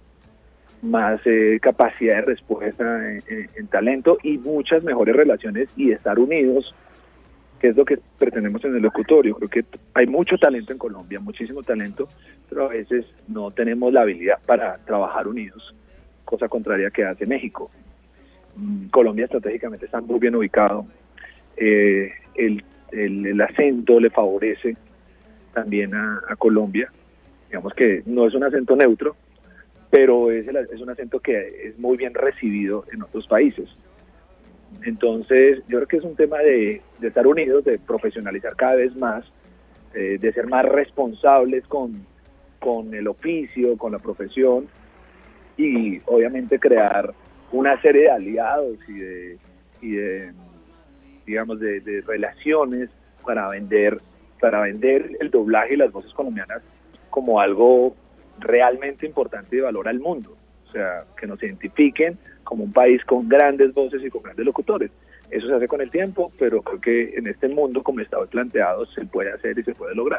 más eh, capacidad de respuesta en, en, en talento y muchas mejores relaciones y estar unidos, que es lo que pretendemos en el locutorio. Creo que hay mucho talento en Colombia, muchísimo talento, pero a veces no tenemos la habilidad para trabajar unidos, cosa contraria que hace México. Colombia estratégicamente está muy bien ubicado, eh, el, el, el acento le favorece también a, a Colombia, digamos que no es un acento neutro, pero es, el, es un acento que es muy bien recibido en otros países. Entonces yo creo que es un tema de, de estar unidos, de profesionalizar cada vez más, eh, de ser más responsables con, con el oficio, con la profesión, y obviamente crear una serie de aliados y de, y de digamos, de, de relaciones para vender, para vender el doblaje y las voces colombianas como algo realmente importante y de valor al mundo. O sea, que nos identifiquen como un país con grandes voces y con grandes locutores. Eso se hace con el tiempo, pero creo que en este mundo, como está hoy planteado, se puede hacer y se puede lograr.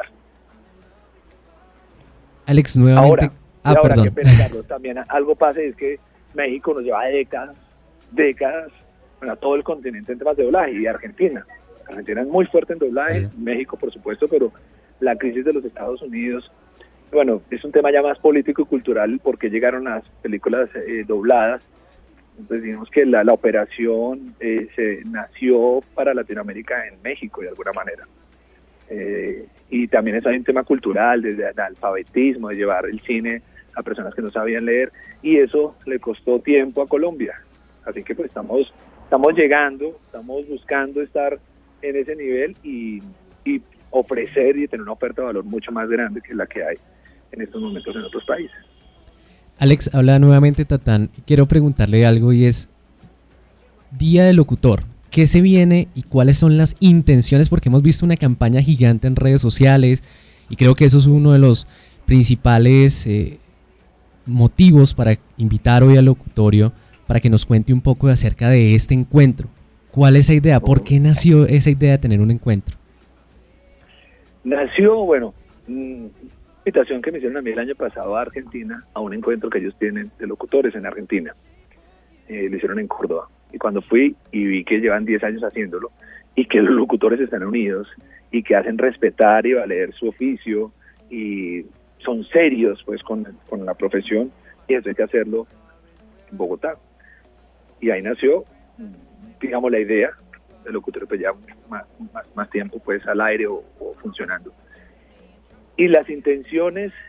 Alex, nuevamente... Ahora, ah, ahora perdón. qué pena, Carlos, también algo pasa y es que México nos lleva décadas, décadas, bueno, todo el continente en temas de doblaje, y Argentina. Argentina es muy fuerte en doblaje, sí. México por supuesto, pero la crisis de los Estados Unidos, bueno, es un tema ya más político y cultural, porque llegaron las películas eh, dobladas. Entonces digamos que la, la operación eh, se nació para Latinoamérica en México de alguna manera. Eh, y también es hay un tema cultural, desde el alfabetismo, de llevar el cine a personas que no sabían leer, y eso le costó tiempo a Colombia. Así que pues estamos, estamos llegando, estamos buscando estar en ese nivel y, y ofrecer y tener una oferta de valor mucho más grande que la que hay en estos momentos en otros países. Alex, habla nuevamente Tatán. Quiero preguntarle algo y es Día del Locutor. ¿Qué se viene y cuáles son las intenciones? Porque hemos visto una campaña gigante en redes sociales y creo que eso es uno de los principales eh, motivos para invitar hoy al locutorio para que nos cuente un poco acerca de este encuentro. ¿Cuál es esa idea? ¿Por qué nació esa idea de tener un encuentro? Nació, bueno, una invitación que me hicieron a mí el año pasado a Argentina, a un encuentro que ellos tienen de locutores en Argentina. Eh, lo hicieron en Córdoba. Y cuando fui y vi que llevan diez años haciéndolo y que los locutores están unidos y que hacen respetar y valer su oficio y son serios pues con, con la profesión, y eso hay que hacerlo en Bogotá. Y ahí nació, digamos, la idea del locutorio, pues ya más, más, más tiempo pues al aire o, o funcionando. Y las intenciones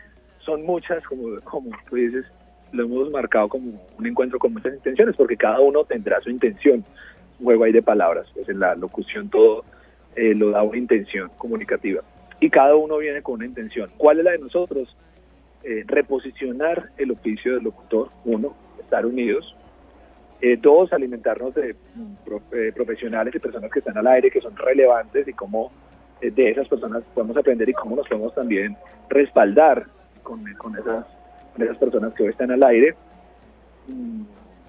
son muchas, como, como tú dices, lo hemos marcado como un encuentro con muchas intenciones, porque cada uno tendrá su intención. Un juego ahí de palabras, pues en la locución todo eh, lo da una intención comunicativa. Y cada uno viene con una intención. ¿Cuál es la de nosotros? Eh, reposicionar el oficio del locutor, uno, estar unidos. Eh, dos, alimentarnos de pro, eh, profesionales y personas que están al aire, que son relevantes, y cómo eh, de esas personas podemos aprender y cómo nos podemos también respaldar con, con, esas, con esas personas que hoy están al aire. Mm,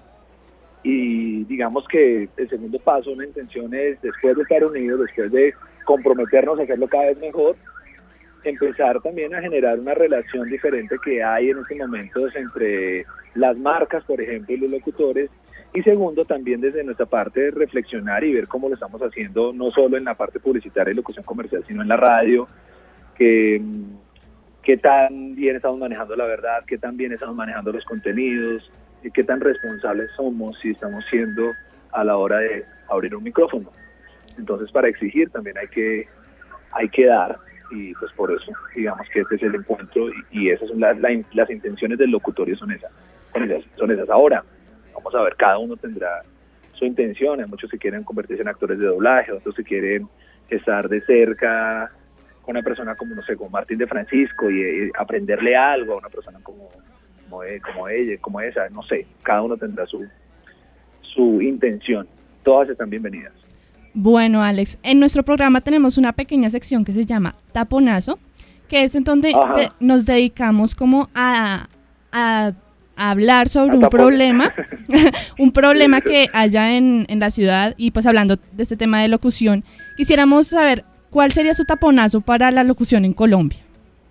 y digamos que el segundo paso, una intención es, después de estar unidos, después de comprometernos a hacerlo cada vez mejor, empezar también a generar una relación diferente que hay en estos momentos entre las marcas, por ejemplo, y los locutores. Y segundo, también desde nuestra parte, reflexionar y ver cómo lo estamos haciendo, no solo en la parte publicitaria y locución comercial, sino en la radio, que qué tan bien estamos manejando la verdad, qué tan bien estamos manejando los contenidos, y qué tan responsables somos si estamos siendo a la hora de abrir un micrófono. Entonces, para exigir también hay que, hay que dar, y pues por eso digamos que este es el encuentro, y, y esas son la, la, las intenciones del locutorio, son esas, son esas, son esas. Ahora, vamos a ver, cada uno tendrá su intención. Hay muchos que quieren convertirse en actores de doblaje, otros que quieren estar de cerca con una persona como, no sé, como Martín de Francisco y, y aprenderle algo a una persona como, como, como ella, como esa, no sé, cada uno tendrá su, su intención. Todas están bienvenidas. Bueno, Alex, en nuestro programa tenemos una pequeña sección que se llama Taponazo, que es en donde de, nos dedicamos como a, a, a hablar sobre un problema, un problema que haya en, en la ciudad. Y pues hablando de este tema de locución, quisiéramos saber cuál sería su taponazo para la locución en Colombia.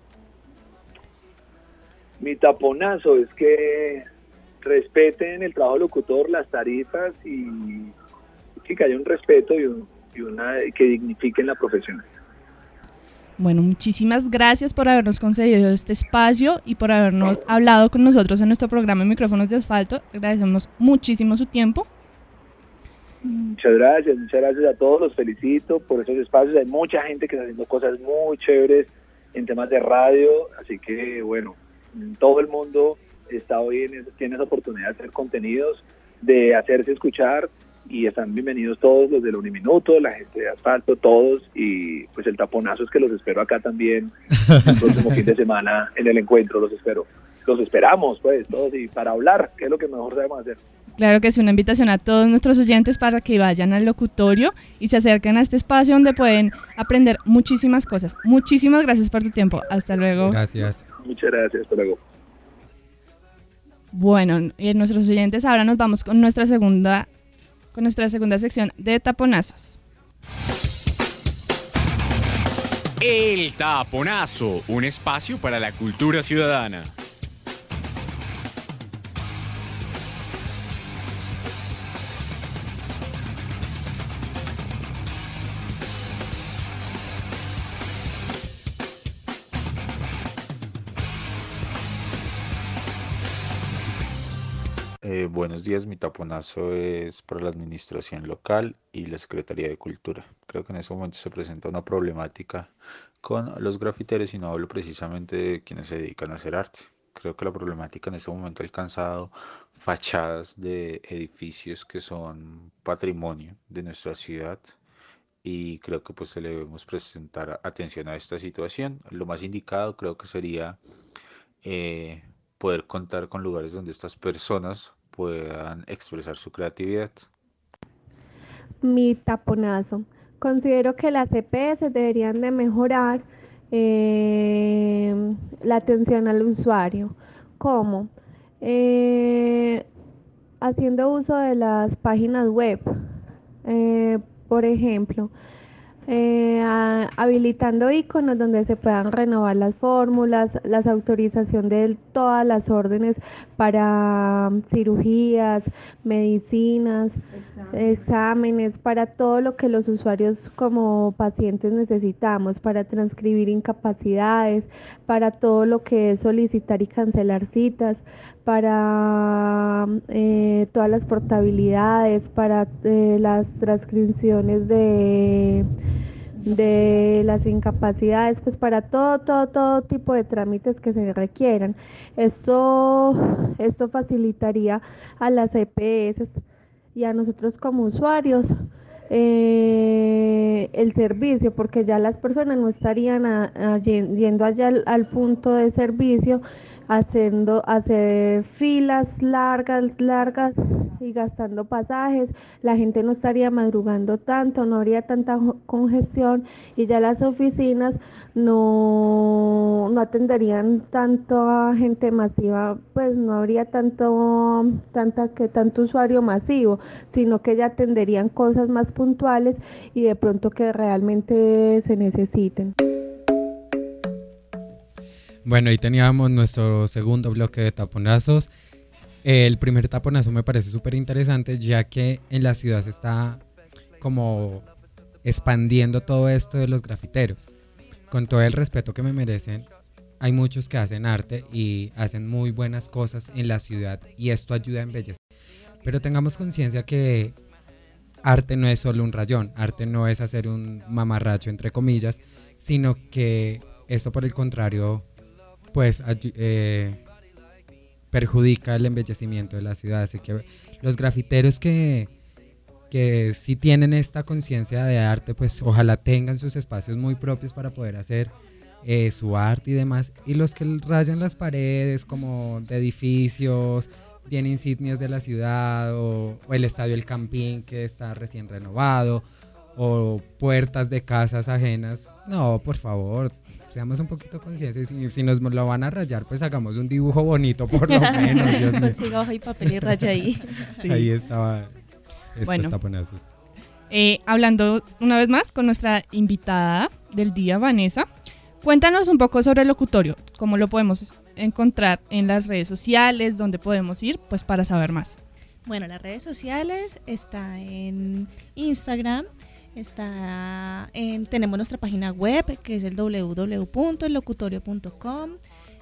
Mi taponazo es que respeten el trabajo locutor, las tarifas, y que haya un respeto y, un, y una que dignifiquen la profesión. Bueno, muchísimas gracias por habernos concedido este espacio y por habernos hablado con nosotros en nuestro programa Micrófonos de Asfalto. Agradecemos muchísimo su tiempo. Muchas gracias, muchas gracias a todos, los felicito por esos espacios. Hay mucha gente que está haciendo cosas muy chéveres en temas de radio, así que bueno, todo el mundo está hoy en, tiene esa oportunidad de hacer contenidos, de hacerse escuchar, y están bienvenidos todos los del Uniminuto, la gente de Asfalto, todos, y pues el taponazo es que los espero acá también el próximo fin de semana en el encuentro. Los espero, los esperamos pues todos, y para hablar, que es lo que mejor sabemos hacer. Claro que es una invitación a todos nuestros oyentes para que vayan al locutorio y se acerquen a este espacio donde pueden aprender muchísimas cosas. Muchísimas gracias por tu tiempo. Hasta luego. Gracias. Muchas gracias. Hasta luego. Bueno, y nuestros oyentes, ahora nos vamos con nuestra segunda, con nuestra segunda sección de taponazos. El Taponazo, un espacio para la cultura ciudadana. Eh, buenos días, mi taponazo es para la administración local y la Secretaría de Cultura. Creo que en este momento se presenta una problemática con los grafiteros, y no hablo precisamente de quienes se dedican a hacer arte. Creo que la problemática en este momento ha alcanzado fachadas de edificios que son patrimonio de nuestra ciudad, y creo que pues se le debemos presentar atención a esta situación. Lo más indicado creo que sería eh, poder contar con lugares donde estas personas puedan expresar su creatividad. Mi taponazo. Considero que las E P S deberían de mejorar eh, la atención al usuario. ¿Cómo? Eh, haciendo uso de las páginas web. Eh, por ejemplo, Eh, a, habilitando iconos donde se puedan renovar las fórmulas, la autorización de todas las órdenes para um, cirugías, medicinas, exámenes. exámenes, para todo lo que los usuarios como pacientes necesitamos, para transcribir incapacidades, para todo lo que es solicitar y cancelar citas, para eh, todas las portabilidades, para eh, las transcripciones de de las incapacidades, pues para todo, todo, todo tipo de trámites que se requieran. Esto, esto facilitaría a las E P S y a nosotros como usuarios eh, el servicio, porque ya las personas no estarían a, a, yendo allá al, al punto de servicio, haciendo hacer filas largas, largas y gastando pasajes. La gente no estaría madrugando tanto, no habría tanta congestión y ya las oficinas no, no atenderían tanto a gente masiva, pues no habría tanto, tanta, que tanto usuario masivo, sino que ya atenderían cosas más puntuales y de pronto que realmente se necesiten. Bueno, ahí teníamos nuestro segundo bloque de taponazos. El primer taponazo me parece súper interesante, ya que en la ciudad se está como expandiendo todo esto de los grafiteros. Con todo el respeto que me merecen, hay muchos que hacen arte y hacen muy buenas cosas en la ciudad y esto ayuda a embellecer. Pero tengamos conciencia que arte no es solo un rayón, arte no es hacer un mamarracho entre comillas, sino que esto por el contrario pues eh, perjudica el embellecimiento de la ciudad. Así que los grafiteros que, que sí tienen esta conciencia de arte, pues ojalá tengan sus espacios muy propios para poder hacer eh, su arte y demás. Y los que rayan las paredes como de edificios bien insignias de la ciudad, o, o el estadio El Campín que está recién renovado, o puertas de casas ajenas, no, por favor, seamos un poquito conscientes. Y si, si nos lo van a rayar, pues hagamos un dibujo bonito por lo menos. Dios mío. Consiga hoja y papel y raya ahí. Sí. Ahí estaba estos bueno, taponazos. Eh, hablando una vez más con nuestra invitada del día, Vanessa, cuéntanos un poco sobre el locutorio, cómo lo podemos encontrar en las redes sociales, dónde podemos ir, pues para saber más. Bueno, las redes sociales está en Instagram. Está en, tenemos nuestra página web que es el doble u doble u doble u punto el locutorio punto com.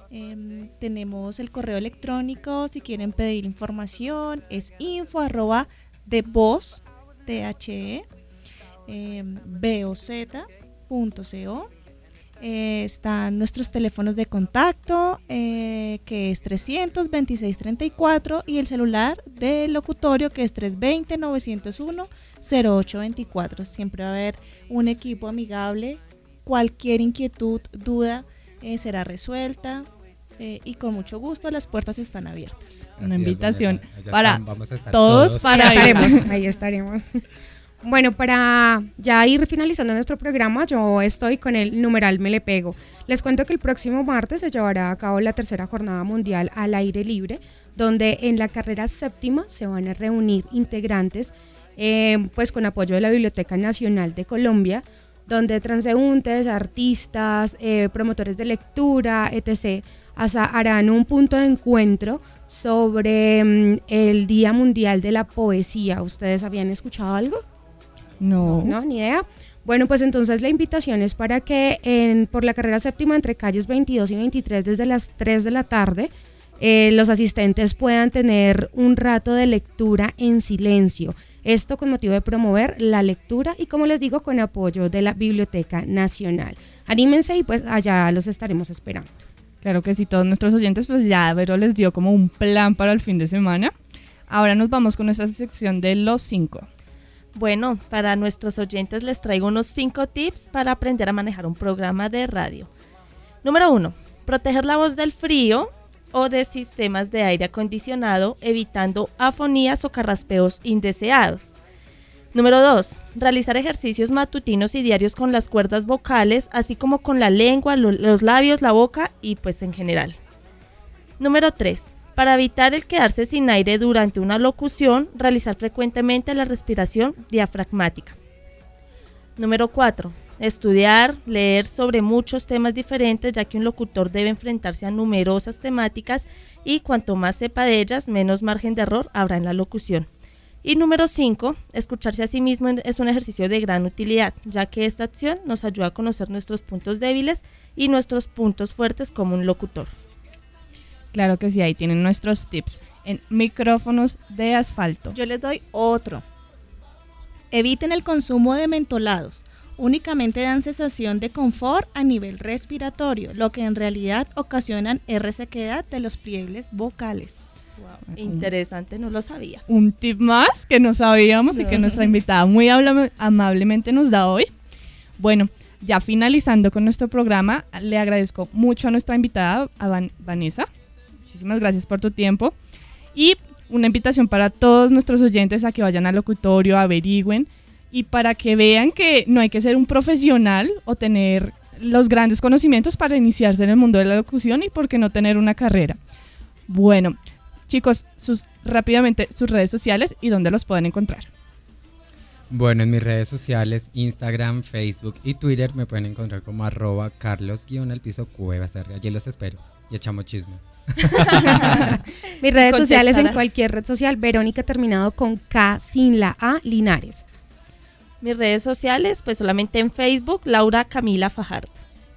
Eh, tenemos el correo electrónico si quieren pedir información, es info arroba de voz the eh, boz punto co. Eh, están nuestros teléfonos de contacto eh, que es trescientos veintiséis treinta y cuatro y el celular del locutorio que es trescientos veinte novecientos uno cero ocho veinticuatro. Siempre va a haber un equipo amigable, cualquier inquietud, duda eh, será resuelta eh, y con mucho gusto las puertas están abiertas. Una Así invitación es, Vanessa, para están, vamos a estar todos, todos para ahí estaremos, ahí estaremos. Bueno, para ya ir finalizando nuestro programa, yo estoy con el numeral Me Le Pego. Les cuento que el próximo martes se llevará a cabo la tercera jornada mundial al aire libre, donde en la carrera séptima se van a reunir integrantes, eh, pues con apoyo de la Biblioteca Nacional de Colombia, donde transeúntes, artistas, eh, promotores de lectura, etcétera, hasta harán un punto de encuentro sobre um, el Día Mundial de la Poesía. ¿Ustedes habían escuchado algo? No. No, ni idea. Bueno, pues entonces la invitación es para que en, por la carrera séptima entre calles veintidós y veintitrés desde las tres de la tarde eh, los asistentes puedan tener un rato de lectura en silencio. Esto con motivo de promover la lectura y, como les digo, con apoyo de la Biblioteca Nacional. Anímense y pues allá los estaremos esperando. Claro que sí, todos nuestros oyentes pues ya Vero les dio como un plan para el fin de semana. Ahora nos vamos con nuestra sección de los cinco. Bueno, para nuestros oyentes les traigo unos cinco tips para aprender a manejar un programa de radio. Número uno, proteger la voz del frío o de sistemas de aire acondicionado, evitando afonías o carraspeos indeseados. Número dos, realizar ejercicios matutinos y diarios con las cuerdas vocales, así como con la lengua, lo, los labios, la boca y pues en general. Número tres, para evitar el quedarse sin aire durante una locución, realizar frecuentemente la respiración diafragmática. Número cuatro. Estudiar, leer sobre muchos temas diferentes, ya que un locutor debe enfrentarse a numerosas temáticas y cuanto más sepa de ellas, menos margen de error habrá en la locución. Y número cinco. Escucharse a sí mismo es un ejercicio de gran utilidad, ya que esta acción nos ayuda a conocer nuestros puntos débiles y nuestros puntos fuertes como un locutor. Claro que sí, ahí tienen nuestros tips en micrófonos de asfalto. Yo les doy otro. Eviten el consumo de mentolados únicamente dan sensación de confort a nivel respiratorio, lo que en realidad ocasionan es resequedad de los pliegues vocales. Wow, interesante, no lo sabía. Un tip más que no sabíamos y que nuestra invitada muy habla- amablemente nos da hoy. Bueno, ya finalizando con nuestro programa, le agradezco mucho a nuestra invitada, a Van- Vanessa. Muchísimas gracias por tu tiempo. Y una invitación para todos nuestros oyentes a que vayan al locutorio, averigüen y para que vean que no hay que ser un profesional o tener los grandes conocimientos para iniciarse en el mundo de la locución y por qué no tener una carrera. Bueno, chicos, sus, rápidamente sus redes sociales y dónde los pueden encontrar. Bueno, en mis redes sociales, Instagram, Facebook y Twitter me pueden encontrar como arroba carlos-cuevas. Allí los espero y echamos chisme. Mis redes Contestará. sociales en cualquier red social, Verónica terminado con K sin la A, Linares. Mis redes sociales, pues solamente en Facebook, Laura Camila Fajardo.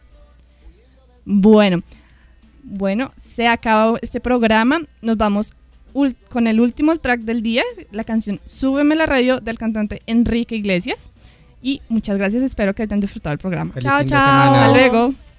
Bueno, bueno, se acabó este programa. Nos vamos ul- con el último track del día, la canción Súbeme la radio del cantante Enrique Iglesias. Y muchas gracias, espero que hayan disfrutado el programa. Feliz fin de semana. Hasta luego.